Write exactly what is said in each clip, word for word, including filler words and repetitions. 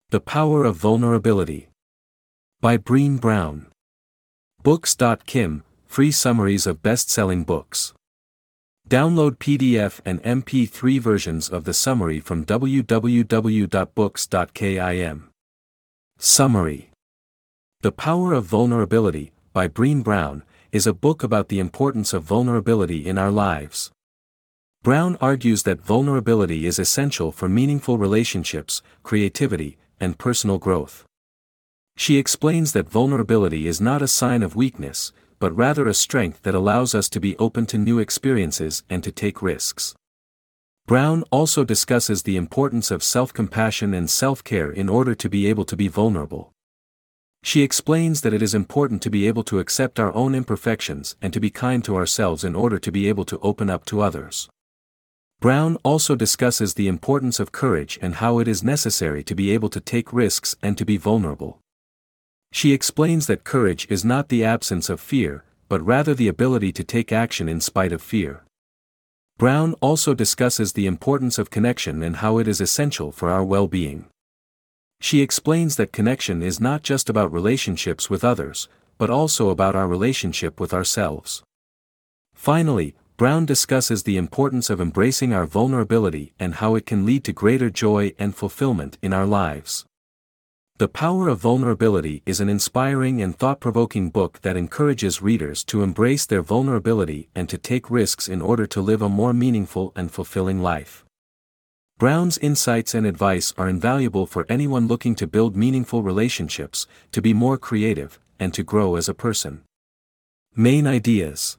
The Power of Vulnerability. By Brené Brown. Books dot com, free summaries of best-selling books. Download P D F and M P three versions of the summary from w w w dot books dot com. Summary. The Power of Vulnerability, by Brené Brown, is a book about the importance of vulnerability in our lives. Brown argues that vulnerability is essential for meaningful relationships, creativity, and personal growth. She explains that vulnerability is not a sign of weakness, but rather a strength that allows us to be open to new experiences and to take risks. Brown also discusses the importance of self-compassion and self-care in order to be able to be vulnerable. She explains that it is important to be able to accept our own imperfections and to be kind to ourselves in order to be able to open up to others. Brown also discusses the importance of courage and how it is necessary to be able to take risks and to be vulnerable. She explains that courage is not the absence of fear, but rather the ability to take action in spite of fear. Brown also discusses the importance of connection and how it is essential for our well-being. She explains that connection is not just about relationships with others, but also about our relationship with ourselves. Finally, Brown discusses the importance of embracing our vulnerability and how it can lead to greater joy and fulfillment in our lives. The Power of Vulnerability is an inspiring and thought-provoking book that encourages readers to embrace their vulnerability and to take risks in order to live a more meaningful and fulfilling life. Brown's insights and advice are invaluable for anyone looking to build meaningful relationships, to be more creative, and to grow as a person. Main ideas.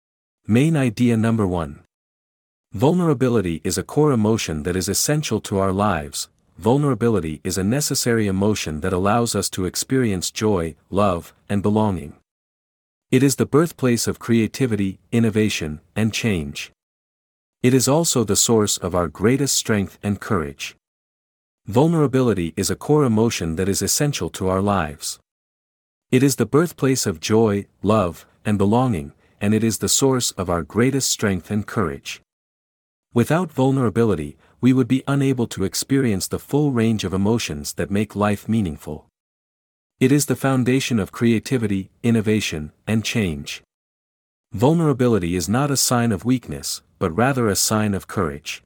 Main idea number one. Vulnerability is a core emotion that is essential to our lives. Vulnerability is a necessary emotion that allows us to experience joy, love, and belonging. It is the birthplace of creativity, innovation, and change. It is also the source of our greatest strength and courage. Vulnerability is a core emotion that is essential to our lives. It is the birthplace of joy, love, and belonging, and it is the source of our greatest strength and courage. Without vulnerability, we would be unable to experience the full range of emotions that make life meaningful. It is the foundation of creativity, innovation, and change. Vulnerability is not a sign of weakness, but rather a sign of courage.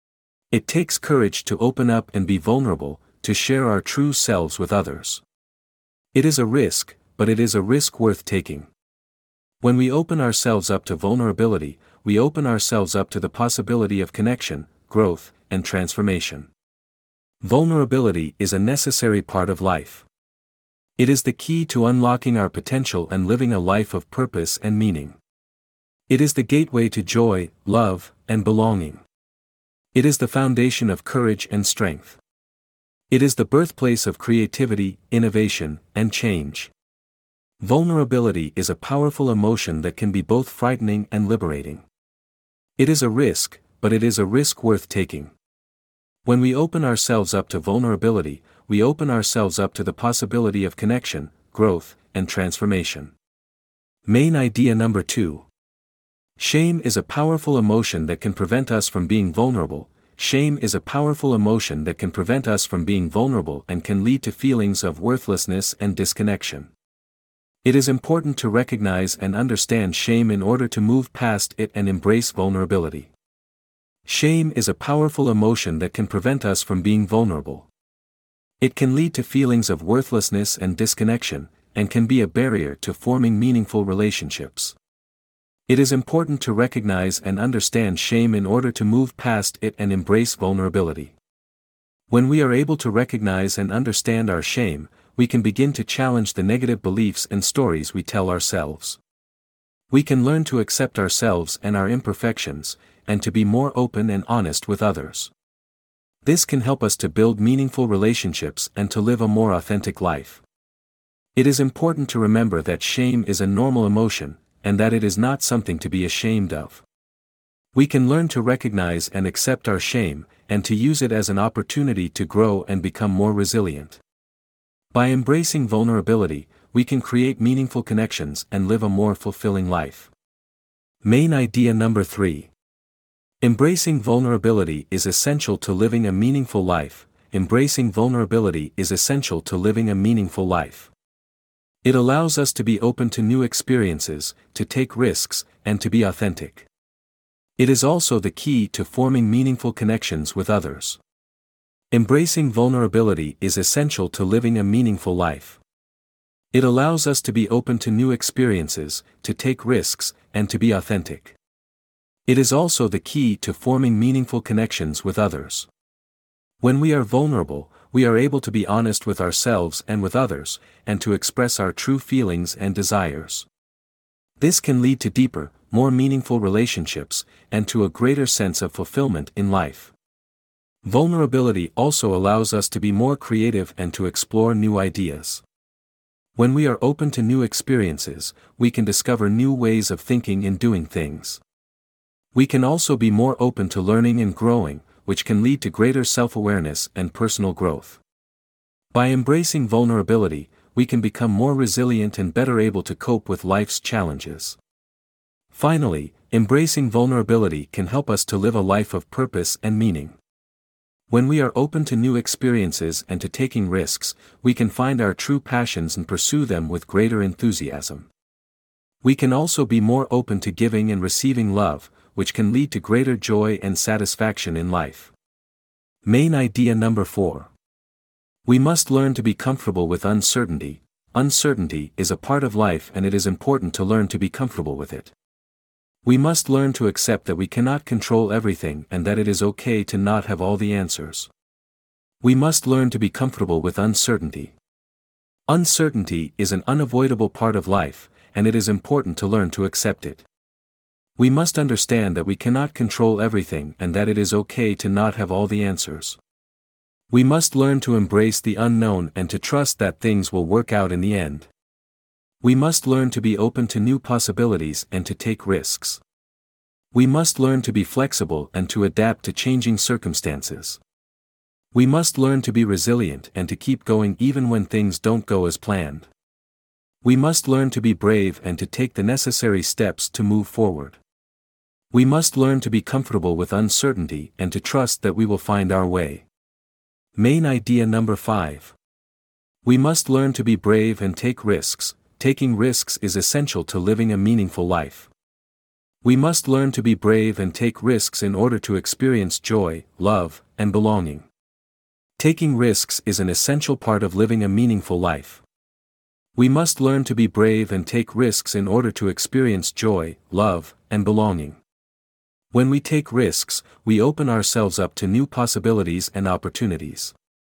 It takes courage to open up and be vulnerable, to share our true selves with others. It is a risk, but it is a risk worth taking. When we open ourselves up to vulnerability, we open ourselves up to the possibility of connection, growth, and transformation. Vulnerability is a necessary part of life. It is the key to unlocking our potential and living a life of purpose and meaning. It is the gateway to joy, love, and belonging. It is the foundation of courage and strength. It is the birthplace of creativity, innovation, and change. Vulnerability is a powerful emotion that can be both frightening and liberating. It is a risk, but it is a risk worth taking. When we open ourselves up to vulnerability, we open ourselves up to the possibility of connection, growth, and transformation. Main idea number two. Shame is a powerful emotion that can prevent us from being vulnerable. Shame is a powerful emotion that can prevent us from being vulnerable and can lead to feelings of worthlessness and disconnection. It is important to recognize and understand shame in order to move past it and embrace vulnerability. Shame is a powerful emotion that can prevent us from being vulnerable. It can lead to feelings of worthlessness and disconnection, and can be a barrier to forming meaningful relationships. It is important to recognize and understand shame in order to move past it and embrace vulnerability. When we are able to recognize and understand our shame, we can begin to challenge the negative beliefs and stories we tell ourselves. We can learn to accept ourselves and our imperfections, and to be more open and honest with others. This can help us to build meaningful relationships and to live a more authentic life. It is important to remember that shame is a normal emotion, and that it is not something to be ashamed of. We can learn to recognize and accept our shame, and to use it as an opportunity to grow and become more resilient. By embracing vulnerability, we can create meaningful connections and live a more fulfilling life. Main idea number three. Embracing vulnerability is essential to living a meaningful life. embracing vulnerability is essential to living a meaningful life. It allows us to be open to new experiences, to take risks, and to be authentic. It is also the key to forming meaningful connections with others. Embracing vulnerability is essential to living a meaningful life. It allows us to be open to new experiences, to take risks, and to be authentic. It is also the key to forming meaningful connections with others. When we are vulnerable, we are able to be honest with ourselves and with others, and to express our true feelings and desires. This can lead to deeper, more meaningful relationships, and to a greater sense of fulfillment in life. Vulnerability also allows us to be more creative and to explore new ideas. When we are open to new experiences, we can discover new ways of thinking and doing things. We can also be more open to learning and growing, which can lead to greater self-awareness and personal growth. By embracing vulnerability, we can become more resilient and better able to cope with life's challenges. Finally, embracing vulnerability can help us to live a life of purpose and meaning. When we are open to new experiences and to taking risks, we can find our true passions and pursue them with greater enthusiasm. We can also be more open to giving and receiving love, which can lead to greater joy and satisfaction in life. Main idea number four. We must learn to be comfortable with uncertainty. Uncertainty is a part of life and it is important to learn to be comfortable with it. We must learn to accept that we cannot control everything and that it is okay to not have all the answers. We must learn to be comfortable with uncertainty. Uncertainty is an unavoidable part of life, and it is important to learn to accept it. We must understand that we cannot control everything and that it is okay to not have all the answers. We must learn to embrace the unknown and to trust that things will work out in the end. We must learn to be open to new possibilities and to take risks. We must learn to be flexible and to adapt to changing circumstances. We must learn to be resilient and to keep going even when things don't go as planned. We must learn to be brave and to take the necessary steps to move forward. We must learn to be comfortable with uncertainty and to trust that we will find our way. Main idea number five. We must learn to be brave and take risks. Taking risks is essential to living a meaningful life. We must learn to be brave and take risks in order to experience joy, love, and belonging. Taking risks is an essential part of living a meaningful life. We must learn to be brave and take risks in order to experience joy, love, and belonging. When we take risks, we open ourselves up to new possibilities and opportunities.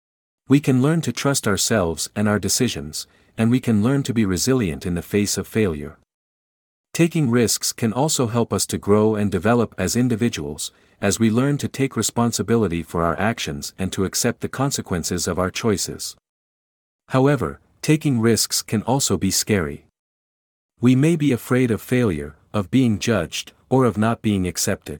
We can learn to trust ourselves and our decisions, and we can learn to be resilient in the face of failure. Taking risks can also help us to grow and develop as individuals, as we learn to take responsibility for our actions and to accept the consequences of our choices. However, taking risks can also be scary. We may be afraid of failure, of being judged, or of not being accepted.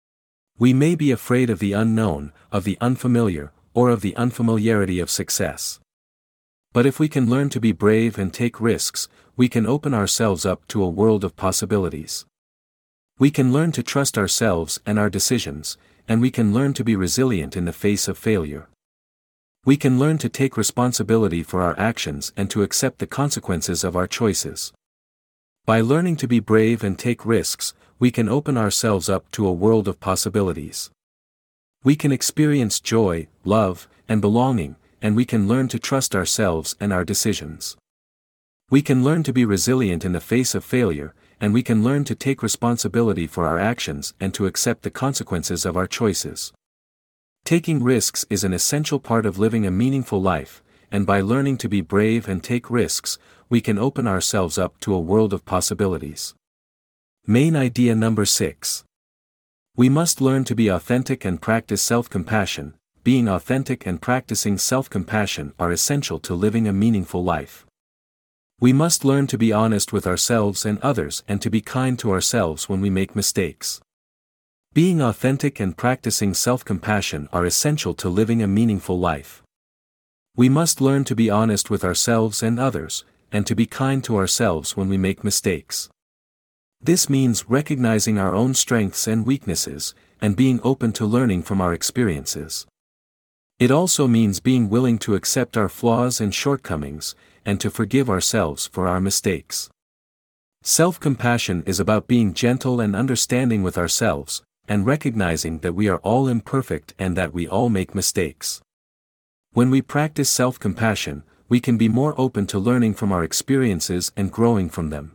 We may be afraid of the unknown, of the unfamiliar, or of the unfamiliarity of success. But if we can learn to be brave and take risks, we can open ourselves up to a world of possibilities. We can learn to trust ourselves and our decisions, and we can learn to be resilient in the face of failure. We can learn to take responsibility for our actions and to accept the consequences of our choices. By learning to be brave and take risks, we can open ourselves up to a world of possibilities. We can experience joy, love, and belonging, and we can learn to trust ourselves and our decisions. We can learn to be resilient in the face of failure, and we can learn to take responsibility for our actions and to accept the consequences of our choices. Taking risks is an essential part of living a meaningful life, and by learning to be brave and take risks, we can open ourselves up to a world of possibilities. Main idea number six. We must learn to be authentic and practice self-compassion. Being authentic and practicing self-compassion are essential to living a meaningful life. We must learn to be honest with ourselves and others and to be kind to ourselves when we make mistakes. Being authentic and practicing self-compassion are essential to living a meaningful life. We must learn to be honest with ourselves and others, and to be kind to ourselves when we make mistakes. This means recognizing our own strengths and weaknesses, and being open to learning from our experiences. It also means being willing to accept our flaws and shortcomings, and to forgive ourselves for our mistakes. Self-compassion is about being gentle and understanding with ourselves, and recognizing that we are all imperfect and that we all make mistakes. When we practice self-compassion, we can be more open to learning from our experiences and growing from them.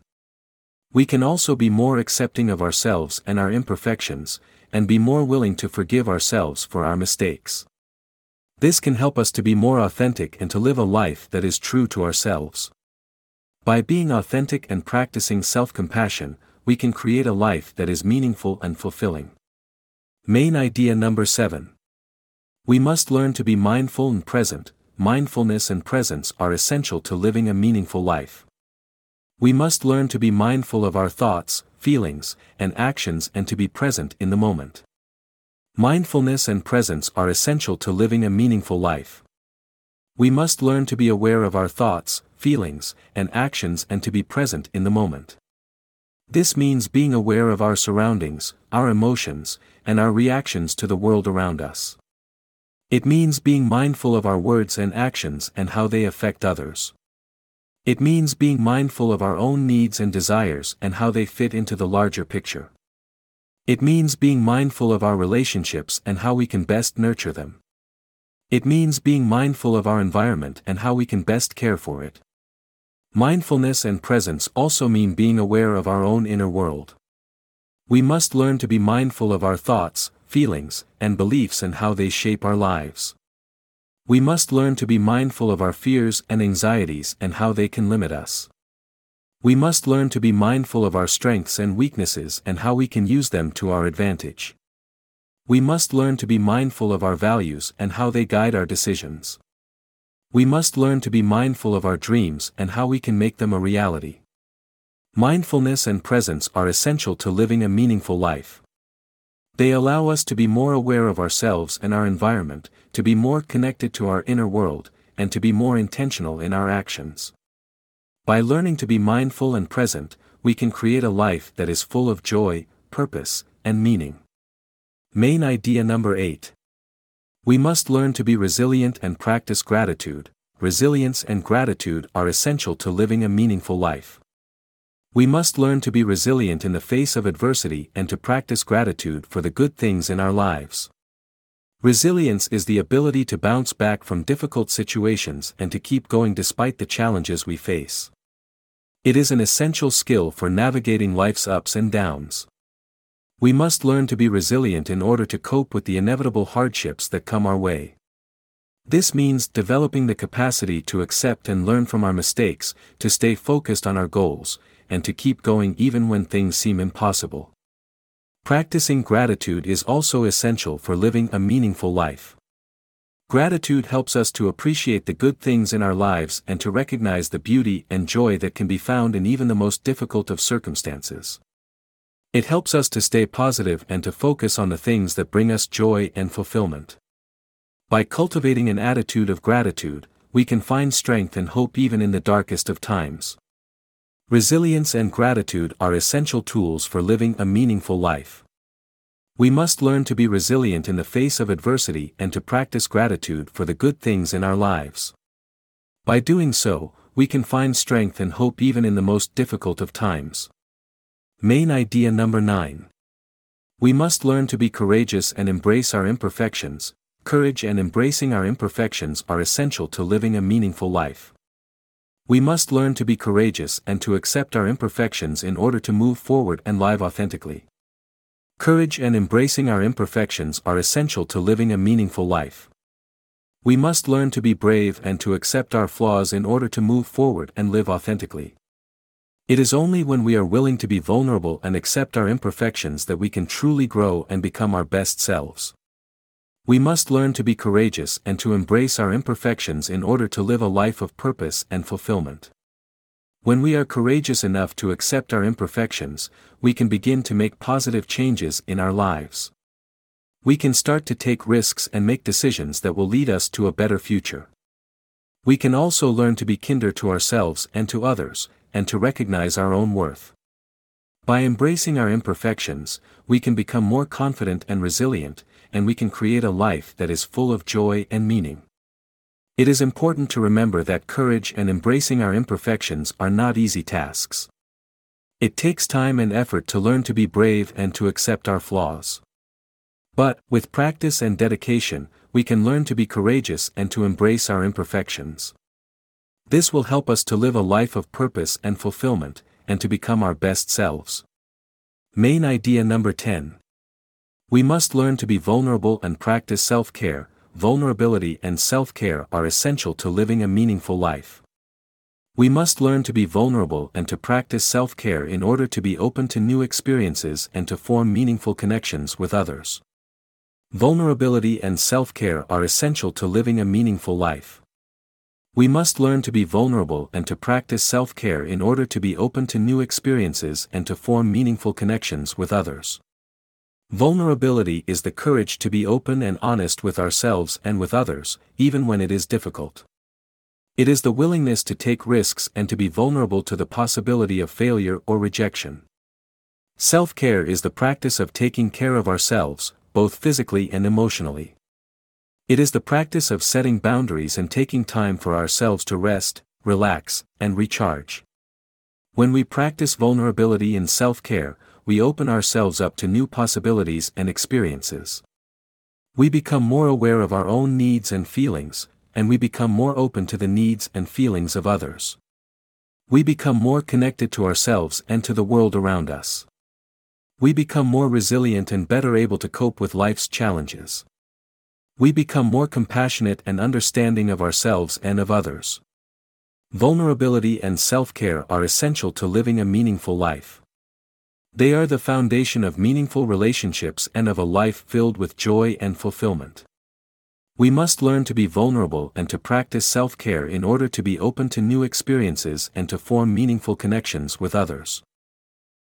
We can also be more accepting of ourselves and our imperfections, and be more willing to forgive ourselves for our mistakes. This can help us to be more authentic and to live a life that is true to ourselves. By being authentic and practicing self-compassion, we can create a life that is meaningful and fulfilling. Main idea number seven. We must learn to be mindful and present. Mindfulness and presence are essential to living a meaningful life. We must learn to be mindful of our thoughts, feelings, and actions and to be present in the moment. Mindfulness and presence are essential to living a meaningful life. We must learn to be aware of our thoughts, feelings, and actions and to be present in the moment. This means being aware of our surroundings, our emotions, and our reactions to the world around us. It means being mindful of our words and actions and how they affect others. It means being mindful of our own needs and desires and how they fit into the larger picture. It means being mindful of our relationships and how we can best nurture them. It means being mindful of our environment and how we can best care for it. Mindfulness and presence also mean being aware of our own inner world. We must learn to be mindful of our thoughts, feelings, and beliefs and how they shape our lives. We must learn to be mindful of our fears and anxieties and how they can limit us. We must learn to be mindful of our strengths and weaknesses and how we can use them to our advantage. We must learn to be mindful of our values and how they guide our decisions. We must learn to be mindful of our dreams and how we can make them a reality. Mindfulness and presence are essential to living a meaningful life. They allow us to be more aware of ourselves and our environment, to be more connected to our inner world, and to be more intentional in our actions. By learning to be mindful and present, we can create a life that is full of joy, purpose, and meaning. Main idea number eight. We must learn to be resilient and practice gratitude. Resilience and gratitude are essential to living a meaningful life. We must learn to be resilient in the face of adversity and to practice gratitude for the good things in our lives. Resilience is the ability to bounce back from difficult situations and to keep going despite the challenges we face. It is an essential skill for navigating life's ups and downs. We must learn to be resilient in order to cope with the inevitable hardships that come our way. This means developing the capacity to accept and learn from our mistakes, to stay focused on our goals, and to keep going even when things seem impossible. Practicing gratitude is also essential for living a meaningful life. Gratitude helps us to appreciate the good things in our lives and to recognize the beauty and joy that can be found in even the most difficult of circumstances. It helps us to stay positive and to focus on the things that bring us joy and fulfillment. By cultivating an attitude of gratitude, we can find strength and hope even in the darkest of times. Resilience and gratitude are essential tools for living a meaningful life. We must learn to be resilient in the face of adversity and to practice gratitude for the good things in our lives. By doing so, we can find strength and hope even in the most difficult of times. Main idea number nine. We must learn to be courageous and embrace our imperfections. Courage and embracing our imperfections are essential to living a meaningful life. We must learn to be courageous and to accept our imperfections in order to move forward and live authentically. Courage and embracing our imperfections are essential to living a meaningful life. We must learn to be brave and to accept our flaws in order to move forward and live authentically. It is only when we are willing to be vulnerable and accept our imperfections that we can truly grow and become our best selves. We must learn to be courageous and to embrace our imperfections in order to live a life of purpose and fulfillment. When we are courageous enough to accept our imperfections, we can begin to make positive changes in our lives. We can start to take risks and make decisions that will lead us to a better future. We can also learn to be kinder to ourselves and to others, and to recognize our own worth. By embracing our imperfections, we can become more confident and resilient, and we can create a life that is full of joy and meaning. It is important to remember that courage and embracing our imperfections are not easy tasks. It takes time and effort to learn to be brave and to accept our flaws. But, with practice and dedication, we can learn to be courageous and to embrace our imperfections. This will help us to live a life of purpose and fulfillment, and to become our best selves. Main idea number ten. We must learn to be vulnerable and practice self-care. Vulnerability and self-care are essential to living a meaningful life. We must learn to be vulnerable and to practice self-care in order to be open to new experiences and to form meaningful connections with others. Vulnerability and self-care are essential to living a meaningful life. We must learn to be vulnerable and to practice self-care in order to be open to new experiences and to form meaningful connections with others. Vulnerability is the courage to be open and honest with ourselves and with others, even when it is difficult. It is the willingness to take risks and to be vulnerable to the possibility of failure or rejection. Self-care is the practice of taking care of ourselves, both physically and emotionally. It is the practice of setting boundaries and taking time for ourselves to rest, relax, and recharge. When we practice vulnerability and self-care, we open ourselves up to new possibilities and experiences. We become more aware of our own needs and feelings, and we become more open to the needs and feelings of others. We become more connected to ourselves and to the world around us. We become more resilient and better able to cope with life's challenges. We become more compassionate and understanding of ourselves and of others. Vulnerability and self-care are essential to living a meaningful life. They are the foundation of meaningful relationships and of a life filled with joy and fulfillment. We must learn to be vulnerable and to practice self-care in order to be open to new experiences and to form meaningful connections with others.